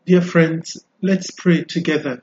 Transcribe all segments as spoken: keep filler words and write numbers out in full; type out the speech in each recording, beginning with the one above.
Dear friends, let's pray together.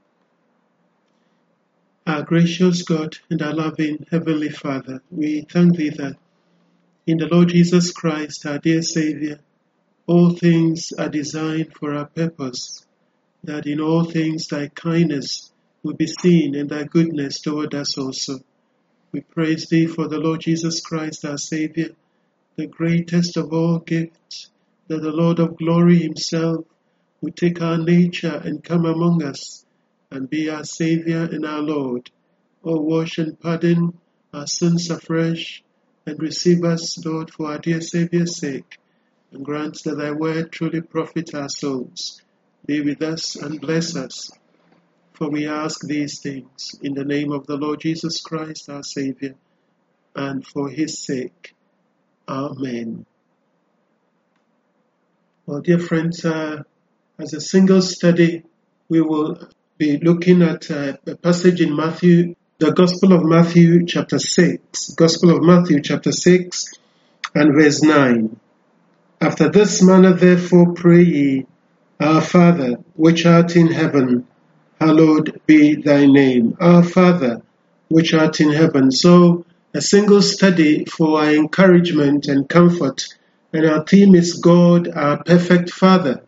Our gracious God and our loving Heavenly Father, we thank Thee that in the Lord Jesus Christ, our dear Savior, all things are designed for our purpose, that in all things Thy kindness will be seen and Thy goodness toward us also. We praise Thee for the Lord Jesus Christ, our Savior, the greatest of all gifts, that the Lord of glory Himself will take our nature and come among us and be our Savior and our Lord. O wash and pardon our sins afresh and receive us, Lord, for our dear Saviour's sake, and grant that Thy word truly profit our souls. Be with us and bless us, for we ask these things in the name of the Lord Jesus Christ, our Savior, and for His sake. Amen. Well, dear friends, uh, as a single study, we will be looking at uh, a passage in Matthew, the Gospel of Matthew chapter six, Gospel of Matthew chapter six and verse nine. After this manner therefore pray ye, Our Father, which art in heaven, hallowed be thy name. Our Father, which art in heaven. So, a single study for our encouragement and comfort, and our theme is God, our perfect Father.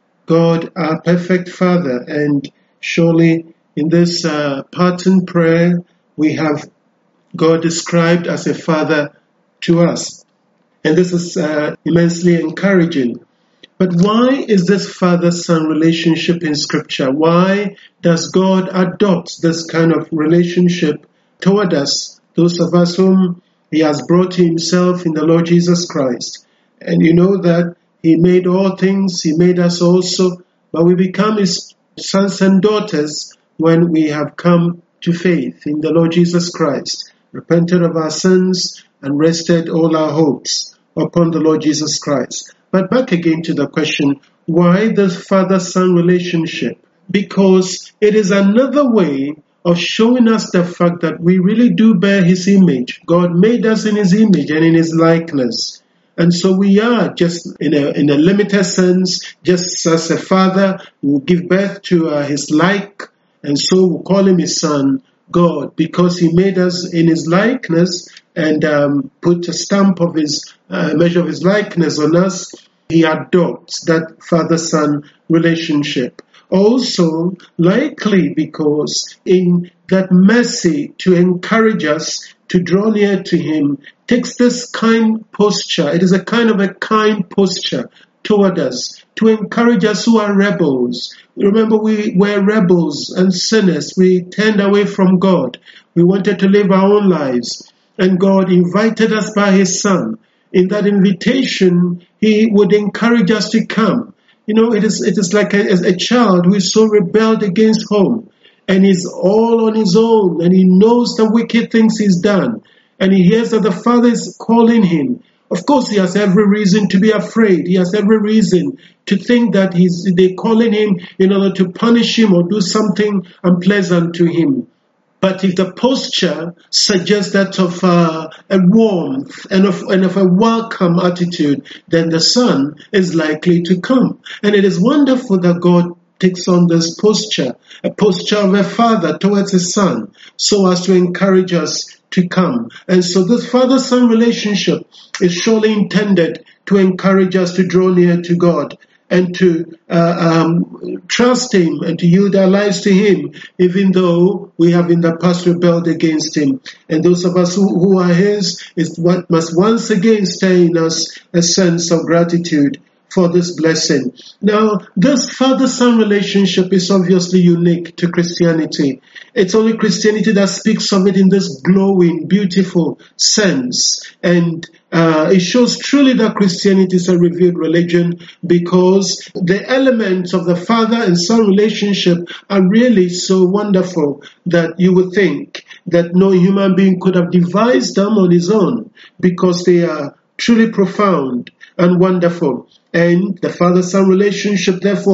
God, our perfect Father, and surely in this uh, parting prayer, we have God described as a Father to us. And this is uh, immensely encouraging. But why is this father-son relationship in Scripture? Why does God adopt this kind of relationship toward us, those of us whom He has brought to Himself in the Lord Jesus Christ? And you know that He made all things, He made us also, but we become His sons and daughters when we have come to faith in the Lord Jesus Christ, repented of our sins, and rested all our hopes upon the Lord Jesus Christ. But back again to the question, why the father-son relationship? Because it is another way of showing us the fact that we really do bear His image. God made us in His image and in His likeness. And so we are just in a, in a limited sense, just as a father will give birth to uh, his like, and so we'll call Him His son, God, because He made us in His likeness and um, put a stamp of His, uh, measure of His likeness on us. He adopts that father-son relationship. Also, likely because in that mercy to encourage us to draw near to Him, takes this kind posture. It is a kind of a kind posture toward us, to encourage us who are rebels. Remember, we were rebels and sinners. We turned away from God. We wanted to live our own lives. And God invited us by His Son. In that invitation, He would encourage us to come. You know, it is it is like a, a child who is so rebelled against home, and he's all on his own, and he knows the wicked things he's done, and he hears that the Father is calling him. Of course, he has every reason to be afraid. He has every reason to think that he's they're calling him in order to punish him or do something unpleasant to him. But if the posture suggests that of uh, a warmth and of, and of a welcome attitude, then the Son is likely to come. And it is wonderful that God takes on this posture, a posture of a father towards His Son, so as to encourage us to come. And so this father-son relationship is surely intended to encourage us to draw near to God and to uh, um, trust Him and to yield our lives to Him, even though we have in the past rebelled against Him. And those of us who, who are His is what must once again stir in us a sense of gratitude for this blessing. Now, this father-son relationship is obviously unique to Christianity. It's only Christianity that speaks of it in this glowing, beautiful sense. And uh, it shows truly that Christianity is a revealed religion, because the elements of the father and son relationship are really so wonderful that you would think that no human being could have devised them on his own, because they are truly profound and wonderful. And the father-son relationship, therefore,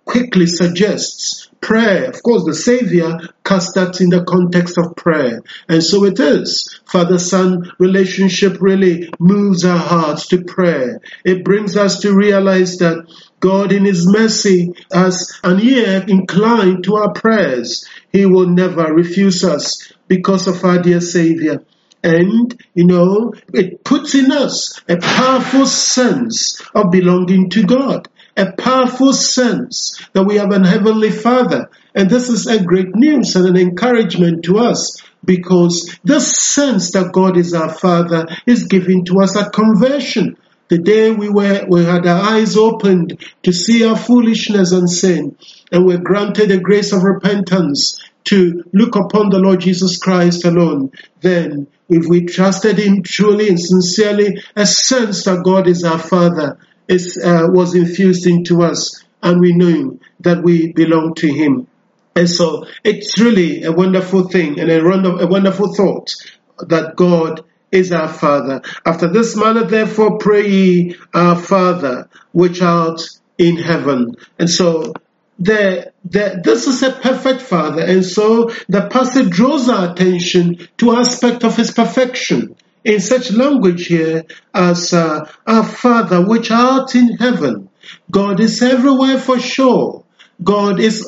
quickly suggests prayer. Of course, the Savior cast that in the context of prayer. And so it is. Father-Son relationship really moves our hearts to prayer. It brings us to realize that God in His mercy has an ear inclined to our prayers. He will never refuse us because of our dear Savior. And, you know, it puts in us a powerful sense of belonging to God, a powerful sense that we have an Heavenly Father. And this is a great news and an encouragement to us, because this sense that God is our Father is given to us at conversion. The day we were, we had our eyes opened to see our foolishness and sin, and were granted the grace of repentance to look upon the Lord Jesus Christ alone, then if we trusted Him truly and sincerely, a sense that God is our Father is, uh, was infused into us, and we knew that we belong to Him. And so it's really a wonderful thing and a wonderful thought that God is our Father. After this manner, therefore, pray ye, our Father, which art in heaven. And so The, the, this is a perfect Father, and so the passage draws our attention to aspect of His perfection in such language here as uh, our Father which art in heaven. God is everywhere for sure. God is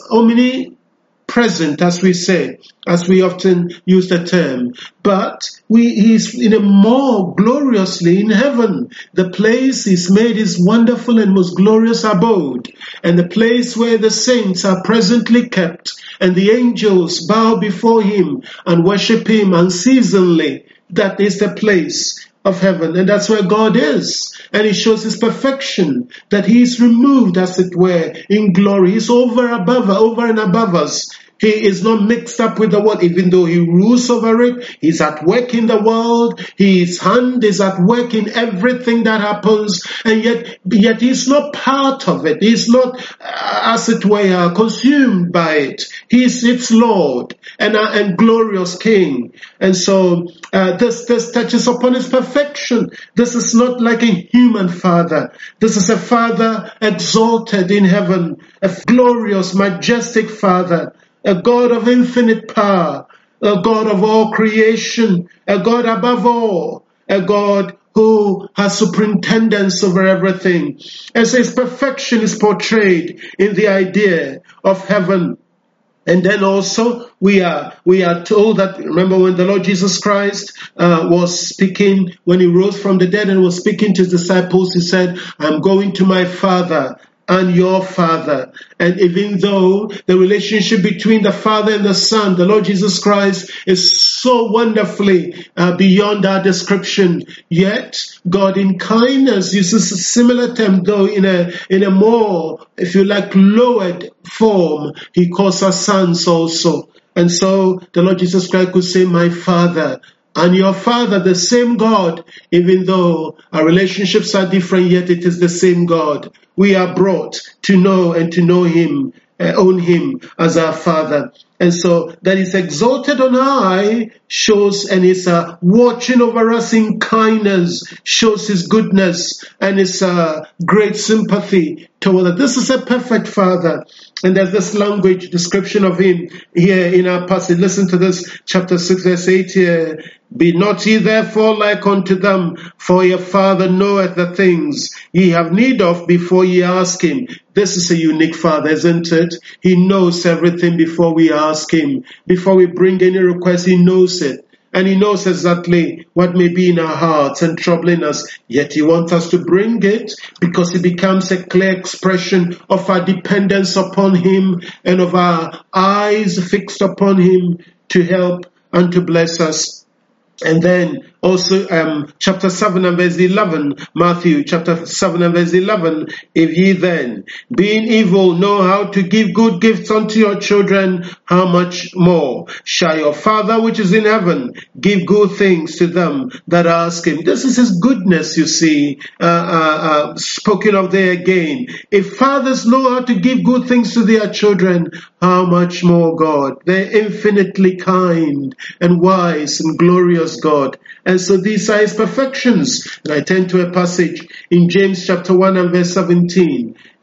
omnipresent, as we say, as we often use the term, but we, He's in a more gloriously in heaven. The place He's made His wonderful and most glorious abode, and the place where the saints are presently kept, and the angels bow before Him and worship Him unceasingly. That is the place of heaven, and that's where God is. And He shows His perfection, that He is removed, as it were, in glory. He's over above, over and above us. He is not mixed up with the world, even though He rules over it. He's at work in the world. His hand is at work in everything that happens, and yet, yet He's not part of it. He's not, uh, as it were, consumed by it. He's its Lord and, uh, and glorious King. And so uh, this, this touches upon His perfection. This is not like a human Father. This is a Father exalted in heaven, a glorious, majestic Father, a God of infinite power, a God of all creation, a God above all, a God who has superintendence over everything. And so His perfection is portrayed in the idea of heaven. And then also we are we are told that, remember when the Lord Jesus Christ uh, was speaking, when He rose from the dead and was speaking to His disciples, He said, I'm going to my Father and your Father. And even though the relationship between the Father and the Son, the Lord Jesus Christ, is so wonderfully uh, beyond our description, yet God in kindness uses a similar term, though in a in a more, if you like, lowered form. He calls us sons also. And so the Lord Jesus Christ could say, my Father and your Father, the same God, even though our relationships are different, yet it is the same God. We are brought to know and to know Him, uh, own Him as our Father. And so that He's exalted on high shows, and is uh, watching over us in kindness, shows His goodness and His uh, great sympathy toward us. This is a perfect Father. And there's this language description of Him here in our passage. Listen to this, chapter six, verse eight here. Be not ye therefore like unto them, for your Father knoweth the things ye have need of before ye ask Him. This is a unique Father, isn't it? He knows everything before we ask Him. Before we bring any request, He knows it. And He knows exactly what may be in our hearts and troubling us. Yet He wants us to bring it, because it becomes a clear expression of our dependence upon Him and of our eyes fixed upon Him to help and to bless us. And then also um, chapter seven and verse eleven, Matthew chapter seven and verse eleven, if ye then, being evil, know how to give good gifts unto your children, how much more shall your Father which is in heaven give good things to them that ask Him. This is His goodness, you see, uh, uh, uh, spoken of there again. If fathers know how to give good things to their children, how much more God, the infinitely kind and wise and glorious God. And so these are His perfections. And I turn to a passage in James chapter one and verse seventeen.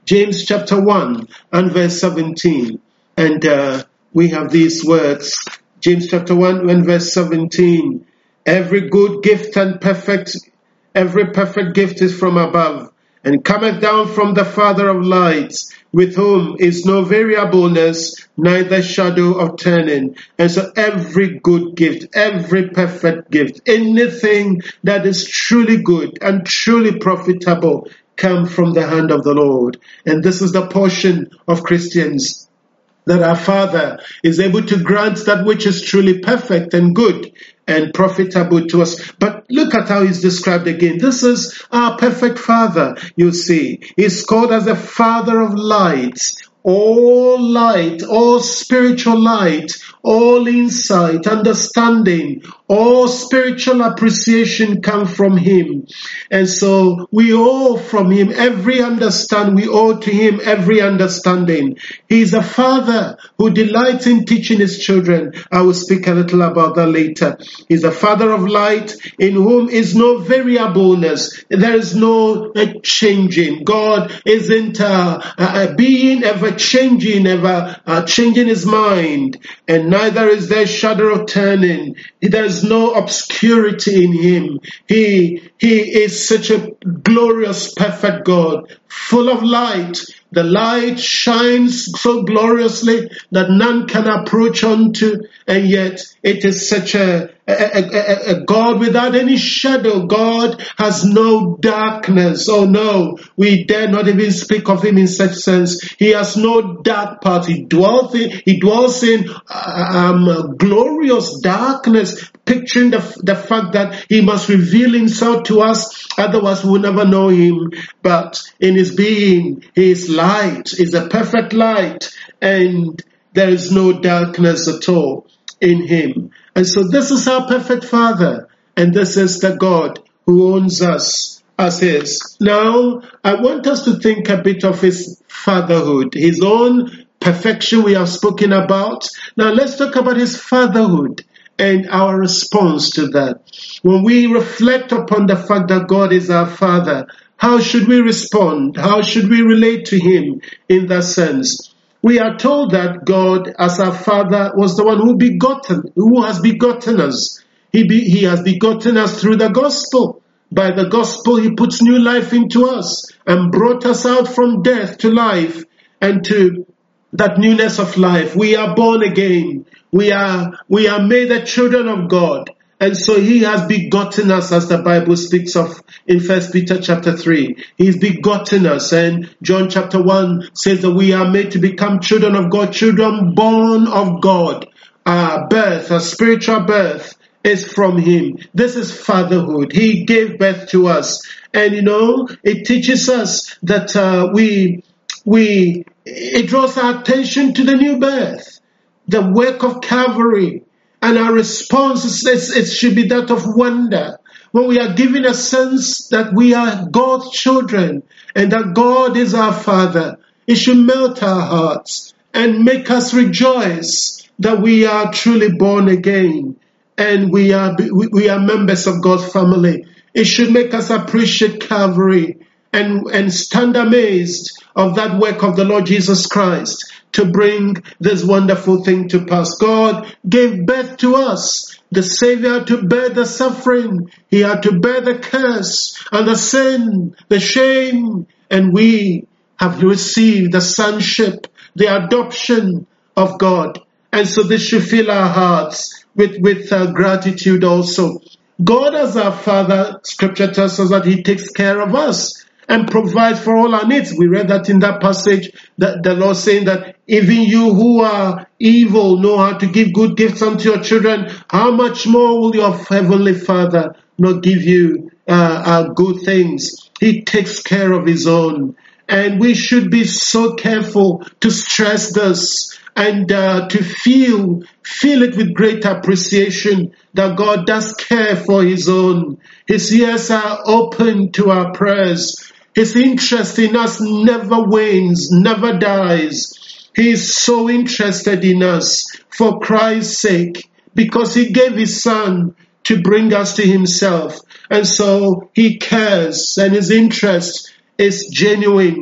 James chapter one and verse seventeen. And uh, we have these words. James chapter one and verse seventeen. Every good gift and perfect, every perfect gift is from above, and cometh down from the Father of lights, with whom is no variableness, neither shadow of turning. And so every good gift, every perfect gift, anything that is truly good and truly profitable, come from the hand of the Lord. And this is the portion of Christians, that our Father is able to grant that which is truly perfect and good and profitable to us. But look at how he's described again. This is our perfect Father, you see. He's called as the Father of lights. All light, all spiritual light, all insight, understanding, all spiritual appreciation come from him. And so we owe from him every understand, we owe to him every understanding. He is a father who delights in teaching his children. I will speak a little about that later. He is a Father of light, in whom is no variableness. There is no uh, changing. God isn't uh, a being ever changing, ever uh, changing his mind, and neither is there shadow of turning. There is no obscurity in him. He, he is such a glorious, perfect God, full of light. The light shines so gloriously that none can approach unto, and yet it is such a, a, a, a God without any shadow. God has no darkness. Oh no, we dare not even speak of him in such sense. He has no dark part. He dwells in, he dwells in um, glorious darkness, picturing the, the fact that he must reveal himself to us, otherwise we'll never know him. But in his being, he is light, is a perfect light, and there is no darkness at all in him. And so this is our perfect Father, and this is the God who owns us as his. Now, I want us to think a bit of his fatherhood, his own perfection we have spoken about. Now, let's talk about his fatherhood and our response to that. When we reflect upon the fact that God is our Father, how should we respond? How should we relate to him in that sense? We are told that God, as our Father, was the one who begotten, who has begotten us. He, be, he has begotten us through the gospel. By the gospel, he puts new life into us and brought us out from death to life and to that newness of life. We are born again. We are, we are made the children of God. And so he has begotten us, as the Bible speaks of in First Peter chapter three. He's begotten us. And John chapter one says that we are made to become children of God, children born of God. Our birth, our spiritual birth, is from him. This is fatherhood. He gave birth to us. And you know, it teaches us that uh, we, we, it draws our attention to the new birth, the work of Calvary. And our response is, it should be that of wonder. When we are given a sense that we are God's children and that God is our Father, it should melt our hearts and make us rejoice that we are truly born again and we are, we are members of God's family. It should make us appreciate Calvary and, and stand amazed of that work of the Lord Jesus Christ to bring this wonderful thing to pass. God gave birth to us. The Savior had to bear the suffering. He had to bear the curse and the sin, the shame. And we have received the sonship, the adoption of God. And so this should fill our hearts with, with uh, gratitude also. God as our Father, Scripture tells us that he takes care of us and provide for all our needs. We read that in that passage, that the Lord saying that even you who are evil know how to give good gifts unto your children. How much more will your heavenly Father not give you uh, uh, good things? He takes care of his own. And we should be so careful to stress this and uh, to feel, feel it with great appreciation that God does care for his own. His ears are open to our prayers. His interest in us never wanes, never dies. He is so interested in us for Christ's sake, because he gave his Son to bring us to himself. And so he cares, and his interest is genuine.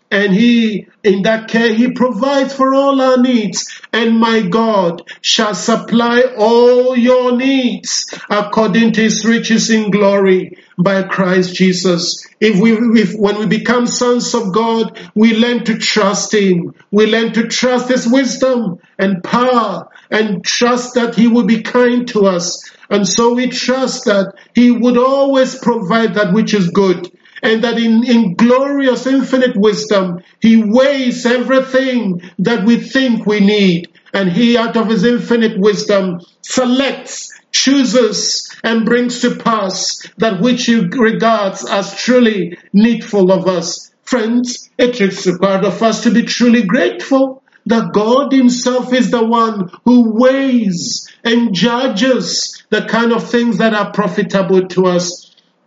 And he, in that care, he provides for all our needs. And my God shall supply all your needs according to his riches in glory by Christ Jesus. If we, if, when we become sons of God, we learn to trust him. We learn to trust his wisdom and power and trust that he will be kind to us. And so we trust that he would always provide that which is good. And that in, in glorious infinite wisdom, he weighs everything that we think we need. And he, out of his infinite wisdom, selects, chooses, and brings to pass that which he regards as truly needful of us. Friends, it is required of us to be truly grateful that God himself is the one who weighs and judges the kind of things that are profitable to us.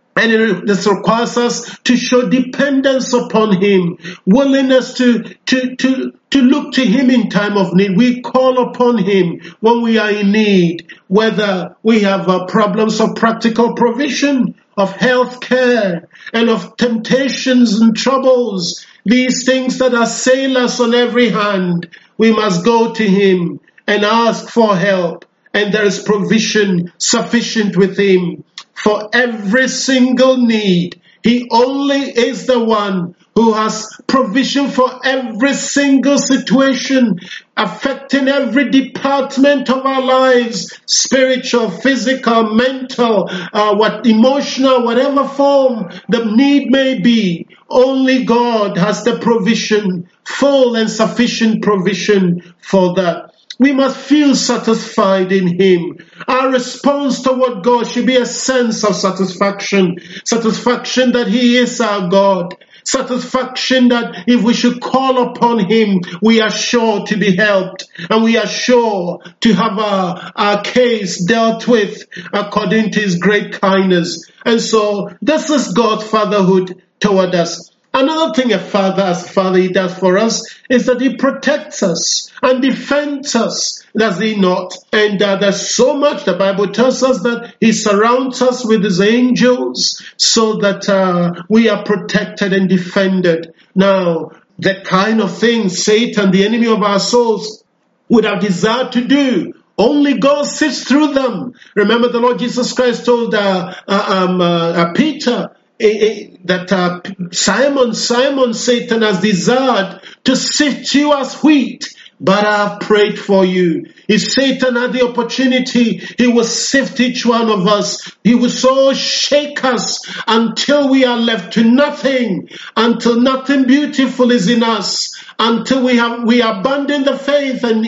And this requires us to show dependence upon him, willingness to, to, to, to look to him in time of need. We call upon him when we are in need, whether we have uh, problems of practical provision, of health care, and of temptations and troubles. These things that assail us on every hand, we must go to him and ask for help. And there is provision sufficient with him for every single need. He only is the one who has provision for every single situation affecting every department of our lives, spiritual, physical, mental, uh, what emotional, whatever form the need may be. Only God has the provision, full and sufficient provision for that. We must feel satisfied in him. Our response toward God should be a sense of satisfaction. Satisfaction that he is our God. Satisfaction that if we should call upon him, we are sure to be helped. And we are sure to have our, our case dealt with according to his great kindness. And so this is God's fatherhood toward us. Another thing a father, as a father, he does for us is that he protects us and defends us, does he not? And uh, there's so much the Bible tells us that he surrounds us with his angels so that uh, we are protected and defended. Now, the kind of things Satan, the enemy of our souls, would have desired to do, only God sits through them. Remember the Lord Jesus Christ told uh, uh, um, uh, uh, Peter, that uh, Simon, Simon, Satan has desired to sift you as wheat, but I have prayed for you. If Satan had the opportunity, he will sift each one of us. He will so shake us until we are left to nothing, until nothing beautiful is in us, until we have we abandon the faith and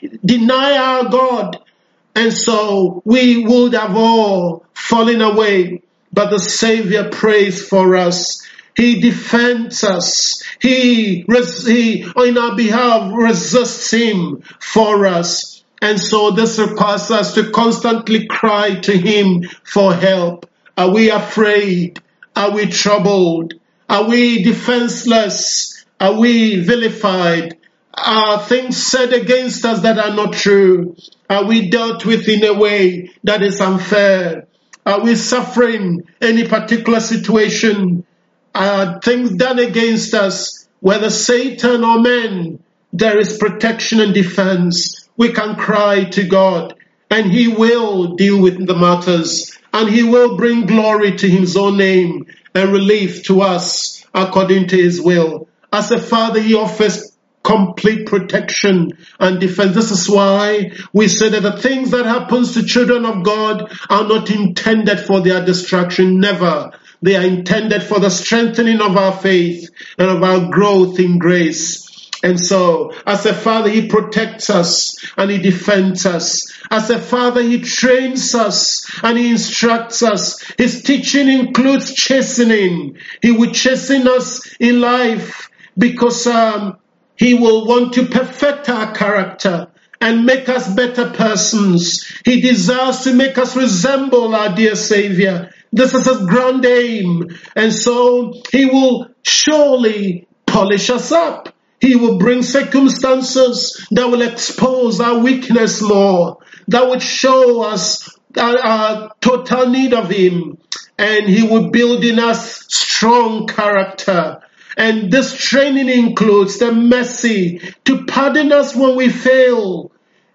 deny our God. And so we would have all fallen away. But the Savior prays for us. He defends us. He, he, in our behalf, resists him for us. And so this requires us to constantly cry to him for help. Are we afraid? Are we troubled? Are we defenseless? Are we vilified? Are things said against us that are not true? Are we dealt with in a way that is unfair? Are we suffering any particular situation? Are things done against us, whether Satan or men? There is protection and defense. We can cry to God, and he will deal with the matters, and he will bring glory to his own name and relief to us according to his will. As a father, he offers complete protection and defense. This is why we say that the things that happens to children of God are not intended for their destruction. Never. They are intended for the strengthening of our faith and of our growth in grace. And so, as a father, he protects us and he defends us. As a father, he trains us and he instructs us. His teaching includes chastening. He will chasten us in life because um, he will want to perfect our character and make us better persons. He desires to make us resemble our dear Savior. This is his grand aim. And so he will surely polish us up. He will bring circumstances that will expose our weakness more, that would show us our, our total need of him. And he will build in us strong character. And this training includes the mercy to pardon us when we fail.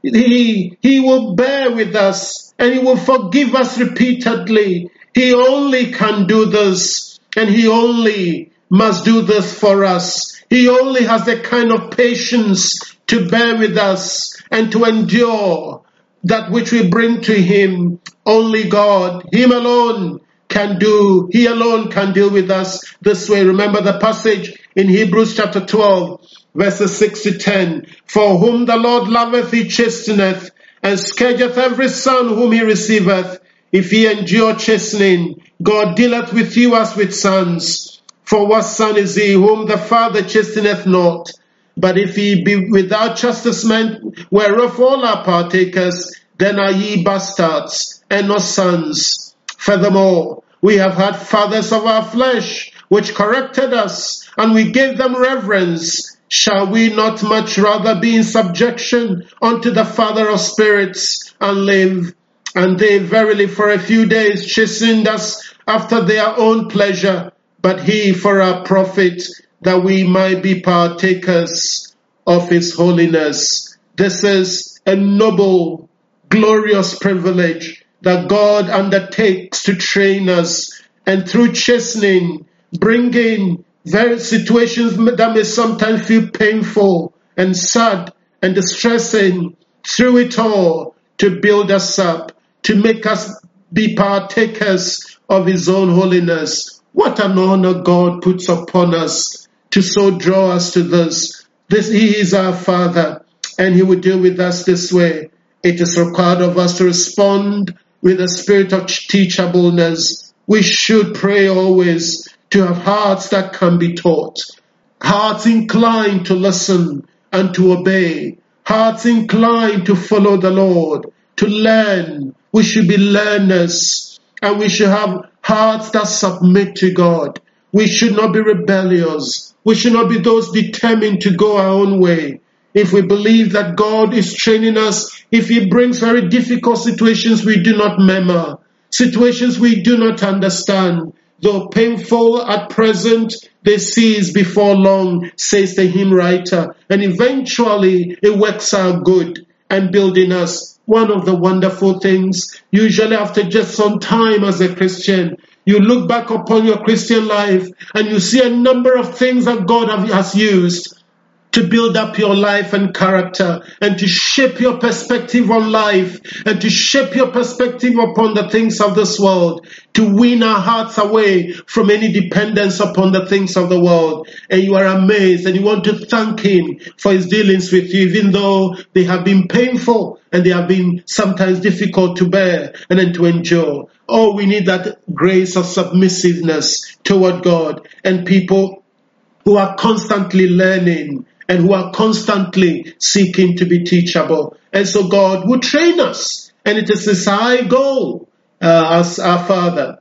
He, he will bear with us and he will forgive us repeatedly. He only can do this, and he only must do this for us. He only has the kind of patience to bear with us and to endure that which we bring to him. Only God, him alone, can do. He alone can deal with us this way. Remember the passage in Hebrews chapter twelve, verses six to ten. For whom the Lord loveth, he chasteneth, and scourgeth every son whom he receiveth. If ye endure chastening, God dealeth with you as with sons. For what son is he whom the Father chasteneth not? But if ye be without chastisement, whereof all are partakers, then are ye bastards, and not sons. Furthermore, we have had fathers of our flesh, which corrected us, and we gave them reverence. Shall we not much rather be in subjection unto the Father of spirits, and live? And they verily for a few days chastened us after their own pleasure, but he for our profit, that we might be partakers of his holiness. This is a noble, glorious privilege that God undertakes to train us, and through chastening, bringing various situations that may sometimes feel painful and sad and distressing, through it all, to build us up, to make us be partakers of his own holiness. What an honor God puts upon us to so draw us to this. This he is our Father, and he will deal with us this way. It is required of us to respond with a spirit of teachableness. We should pray always to have hearts that can be taught, hearts inclined to listen and to obey, hearts inclined to follow the Lord, to learn. We should be learners, and we should have hearts that submit to God. We should not be rebellious. We should not be those determined to go our own way. If we believe that God is training us, if he brings very difficult situations we do not murmur, situations we do not understand, though painful at present, they cease before long, says the hymn writer, and eventually it works out good and building us. One of the wonderful things, usually after just some time as a Christian, you look back upon your Christian life and you see a number of things that God has used to build up your life and character, and to shape your perspective on life, and to shape your perspective upon the things of this world, to win our hearts away from any dependence upon the things of the world. And you are amazed, and you want to thank him for his dealings with you, even though they have been painful and they have been sometimes difficult to bear and then to endure. Oh, we need that grace of submissiveness toward God, and people who are constantly learning and who are constantly seeking to be teachable. And so God will train us, and it is his high goal uh, as our Father.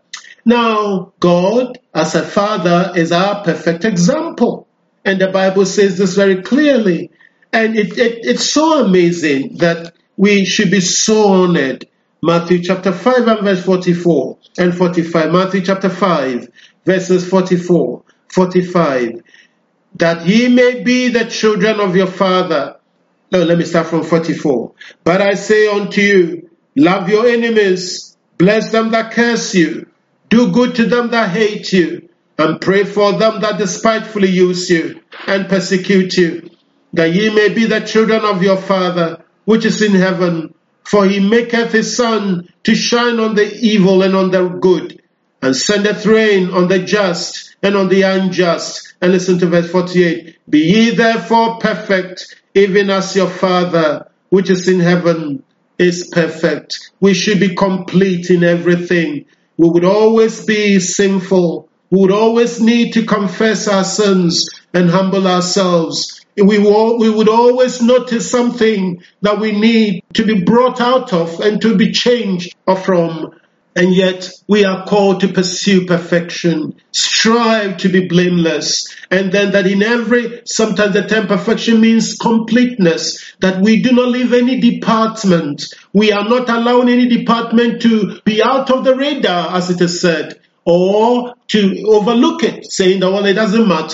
Now, God, as a Father, is our perfect example. And the Bible says this very clearly. And it, it, it's so amazing that we should be so honored. Matthew chapter five and verse forty-four and forty-five. Matthew chapter five, verses forty-four, forty-five. That ye may be the children of your Father. No, let me start from forty-four. But I say unto you, love your enemies, bless them that curse you, do good to them that hate you, and pray for them that despitefully use you and persecute you, that ye may be the children of your Father, which is in heaven. For he maketh his sun to shine on the evil and on the good, and sendeth rain on the just and on the unjust. And listen to verse forty-eight. Be ye therefore perfect, even as your Father, which is in heaven, is perfect. We should be complete in everything. We would always be sinful. We would always need to confess our sins and humble ourselves. We will, we would always notice something that we need to be brought out of and to be changed from. And yet we are called to pursue perfection, strive to be blameless, and then that in every, sometimes the term perfection means completeness, that we do not leave any department. We are not allowing any department to be out of the radar, as it is said, or to overlook it, saying that, well, it doesn't matter.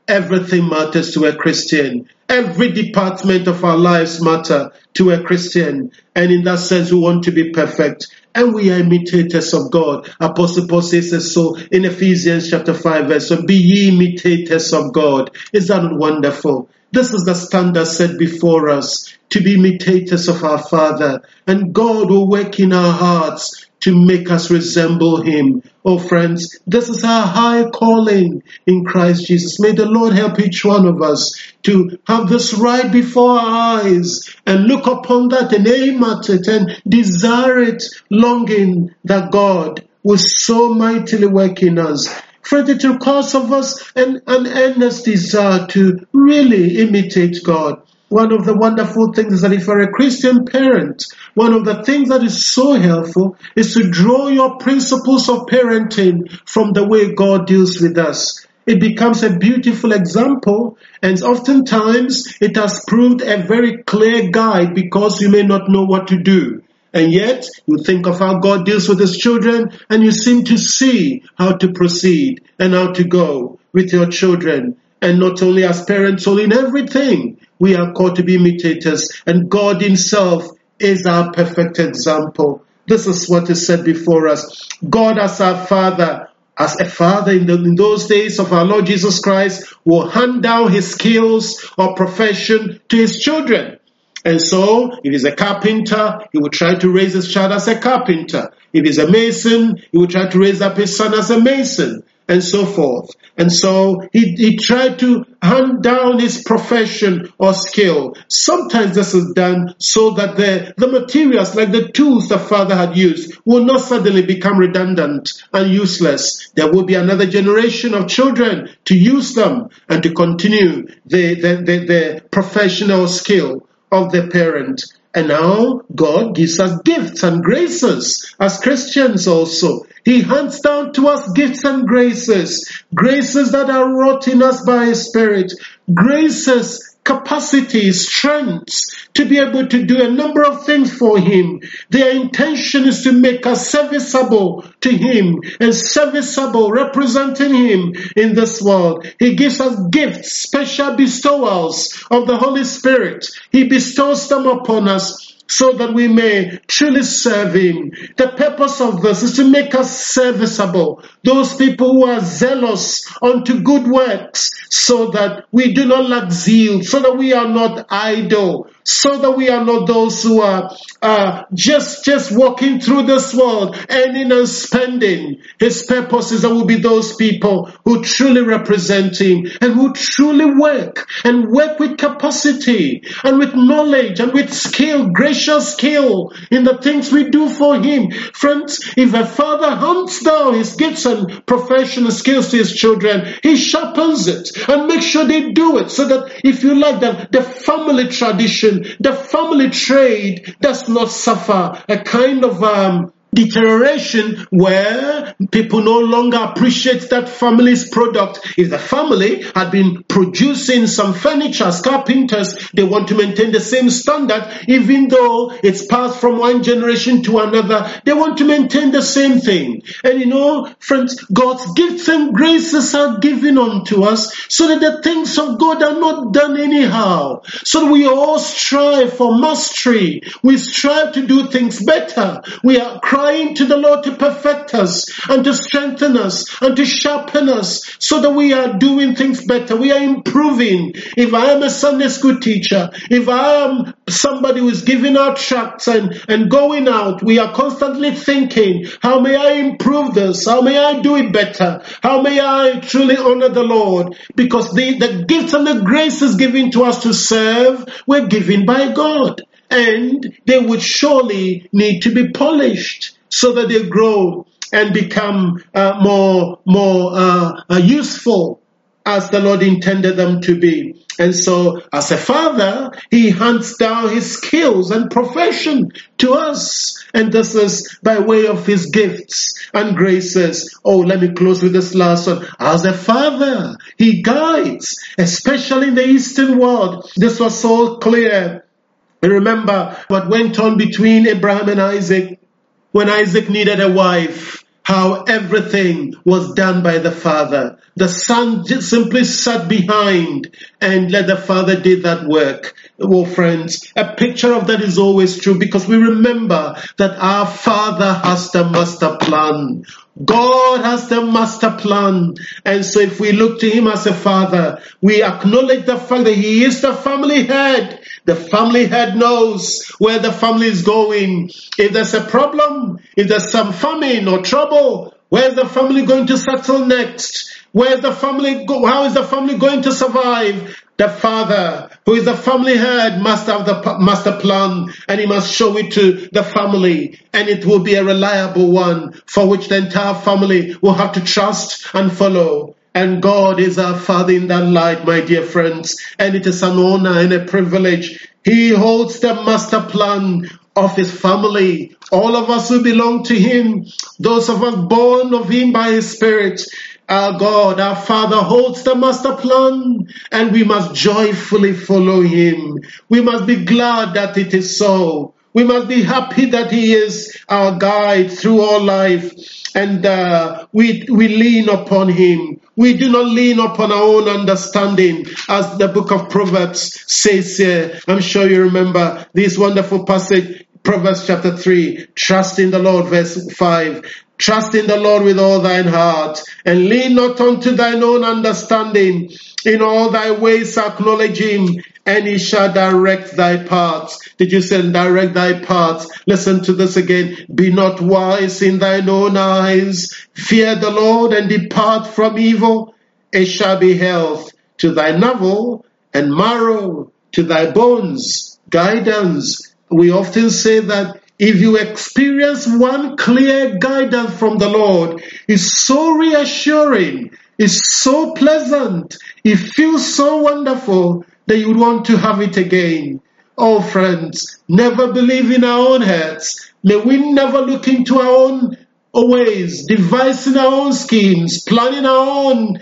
everything matters to a Christian. Every department of our lives matter to a Christian. And in that sense, we want to be perfect. And we are imitators of God. Apostle Paul says so in Ephesians chapter five, verse one. Be ye imitators of God. Is that not wonderful? This is the standard set before us, to be imitators of our Father. And God will work in our hearts to make us resemble Him. Oh friends, this is our high calling in Christ Jesus. May the Lord help each one of us to have this right before our eyes and look upon that and aim at it and desire it, longing that God will so mightily work in us. Friends, it requires of us an, an earnest desire to really imitate God. One of the wonderful things is that if you're a Christian parent, one of the things that is so helpful is to draw your principles of parenting from the way God deals with us. It becomes a beautiful example, and oftentimes it has proved a very clear guide because you may not know what to do. And yet, you think of how God deals with His children, and you seem to see how to proceed and how to go with your children. And not only as parents, so in everything, we are called to be imitators. And God Himself is our perfect example. This is what is said before us. God as our Father, as a father in, the, in those days of our Lord Jesus Christ, will hand down His skills or profession to His children. And so, if he's a carpenter, he will try to raise his child as a carpenter. If he's a mason, he will try to raise up his son as a mason, and so forth. And so, he, he tried to hand down his profession or skill. Sometimes this is done so that the, the materials, like the tools the father had used, will not suddenly become redundant and useless. There will be another generation of children to use them and to continue the, the, the, the professional skill of the parent. And now God gives us gifts and graces as Christians also. He hands down to us gifts and graces, graces that are wrought in us by His Spirit, graces, capacities, strengths to be able to do a number of things for Him. Their intention is to make us serviceable to Him and serviceable, representing Him in this world. He gives us gifts, special bestowals of the Holy Spirit. He bestows them upon us so that we may truly serve Him. The purpose of this is to make us serviceable, those people who are zealous unto good works, so that we do not lack zeal, so that we are not idle, so that we are not those who are uh, just, just walking through this world, earning and spending. His purpose is that we'll be those people who truly represent Him and who truly work and work with capacity and with knowledge and with skill, gracious skill in the things we do for Him. Friends, if a father hands down his gifts and professional skills to his children, he sharpens it and makes sure they do it, so that, if you like, the, the family tradition, the family trade does not suffer a kind of um, deterioration where people no longer appreciate that family's product. If the family had been producing some furniture as carpenters, they want to maintain the same standard, even though it's passed from one generation to another. They want to maintain the same thing. And you know, friends, God's gifts and graces are given unto us so that the things of God are not done anyhow. So that we all strive for mastery. We strive to do things better. We are crying to the Lord to perfect us and to strengthen us and to sharpen us so that we are doing things better. We are improving. If I am a Sunday school teacher, if I am somebody who is giving out tracts and, and going out, we are constantly thinking, how may I improve this? How may I do it better? How may I truly honor the Lord? Because the, the gifts and the graces given to us to serve were given by God. And they would surely need to be polished so that they grow and become uh, more, more uh, uh, useful as the Lord intended them to be. And so, as a father, He hands down His skills and profession to us. And this is by way of His gifts and graces. Oh, let me close with this last one. As a father, He guides, especially in the Eastern world. This was so clear. And remember what went on between Abraham and Isaac when Isaac needed a wife. how everything was done by the Father. The Son just simply sat behind and let the Father did that work. Oh, friends, a picture of that is always true, because we remember that our Father has the master plan. God has the master plan. And so if we look to him as a father, we acknowledge the fact that he is the family head. The family head knows where the family is going. If there's a problem, if there's some famine or trouble, where's the family going to settle next? Where's the family go? How is the family going to survive? The father, who is the family head, must have the master plan, and he must show it to the family, and it will be a reliable one for which the entire family will have to trust and follow. And God is our Father in that light, my dear friends, and it is an honor and a privilege. He holds the master plan of his family. All of us who belong to him, those of us born of him by his Spirit, our God, our Father holds the master plan, and we must joyfully follow him. We must be glad that it is so. We must be happy that he is our guide through all life, and uh, we we lean upon him. We do not lean upon our own understanding, as the book of Proverbs says here. I'm sure you remember this wonderful passage, Proverbs chapter three. Trust in the Lord, verse five. Trust in the Lord with all thine heart, and lean not unto thine own understanding. In all thy ways acknowledge him, and he shall direct thy paths. Did you say direct thy paths? Listen to this again. Be not wise in thine own eyes. Fear the Lord and depart from evil. It shall be health to thy navel and marrow to thy bones. Guidance. We often say that if you experience one clear guidance from the Lord, it's so reassuring, it's so pleasant, it feels so wonderful that you would want to have it again. Oh friends, never believe in our own heads. May we never look into our own ways, devising our own schemes, planning our own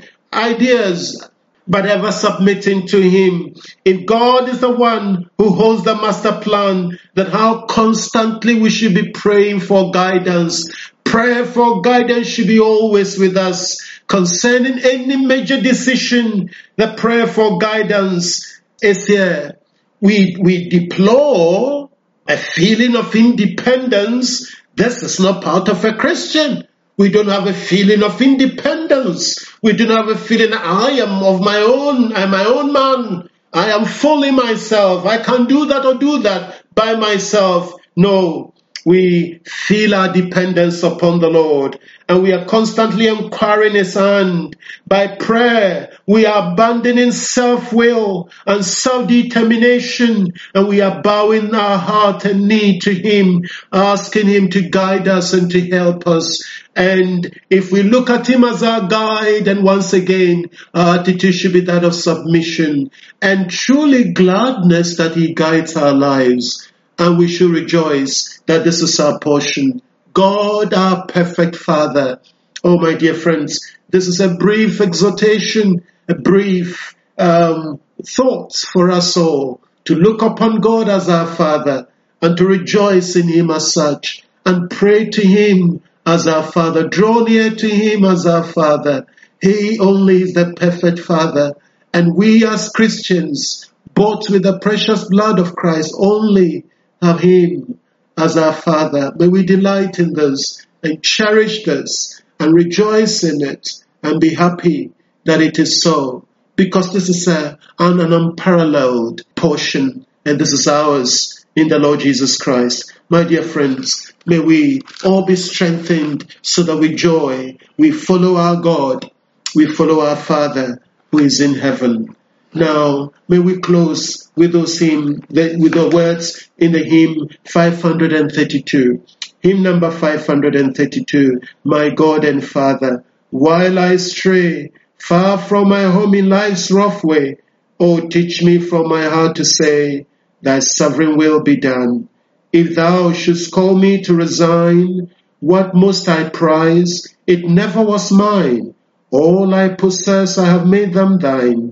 ideas, but ever submitting to him. If God is the one who holds the master plan, then how constantly we should be praying for guidance. Prayer for guidance should be always with us. Concerning any major decision, the prayer for guidance is here. We, we deplore a feeling of independence. This is not part of a Christian. We don't have a feeling of independence. We don't have a feeling, I am of my own, I'm my own man. I am fully myself. I can do that or do that by myself. No, we feel our dependence upon the Lord, and we are constantly inquiring his hand. By prayer, we are abandoning self-will and self-determination, and we are bowing our heart and knee to him, asking him to guide us and to help us. And if we look at him as our guide, and once again, our attitude should be that of submission and truly gladness that he guides our lives. And we should rejoice that this is our portion. God, our perfect Father. Oh, my dear friends, this is a brief exhortation, a brief um, thought for us all to look upon God as our Father and to rejoice in him as such and pray to him as our Father. Draw near to him as our Father. He only is the perfect Father. And we as Christians, bought with the precious blood of Christ, only have him as our Father. May we delight in this and cherish this and rejoice in it and be happy that it is so, because this is a, an, an unparalleled portion, and this is ours in the Lord Jesus Christ. My dear friends, may we all be strengthened so that with joy we follow our God, we follow our Father who is in heaven. Now, may we close with those hymn, with the words in the hymn five hundred thirty-two. Hymn number five hundred thirty-two. My God and Father, while I stray far from my home in life's rough way, oh, teach me from my heart to say, thy sovereign will be done. If thou shouldst call me to resign what most I prize, it never was mine. All I possess, I have made them thine.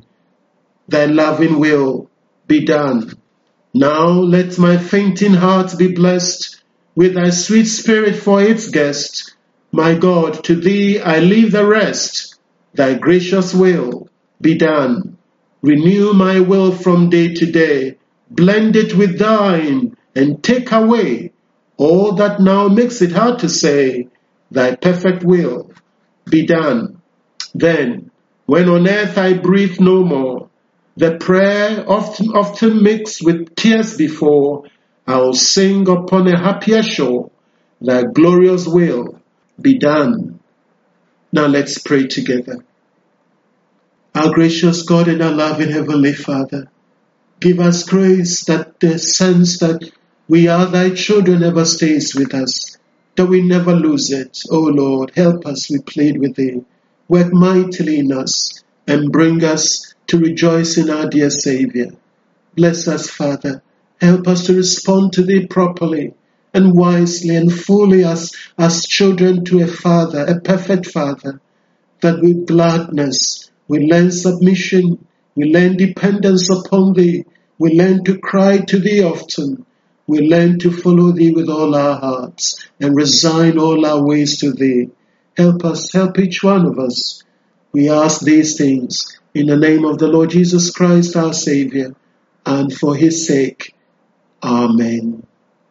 Thy loving will be done. Now let my fainting heart be blessed with thy sweet spirit for its guest. My God, to thee I leave the rest. Thy gracious will be done. Renew my will from day to day. Blend it with thine and take away all that now makes it hard to say, thy perfect will be done. Then, when on earth I breathe no more, the prayer often, often mixed with tears before, I'll sing upon a happier shore, thy glorious will be done. Now let's pray together. Our gracious God and our loving Heavenly Father, give us grace that the sense that we are thy children ever stays with us, that we never lose it. O Lord, help us, we plead with thee. Work mightily in us and bring us to rejoice in our dear Savior. Bless us, Father. Help us to respond to thee properly and wisely and fully as, as children to a Father, a perfect Father, that with gladness we learn submission, we learn dependence upon thee, we learn to cry to thee often, we learn to follow thee with all our hearts and resign all our ways to thee. Help us, help each one of us. We ask these things in the name of the Lord Jesus Christ, our Savior, and for his sake. Amen.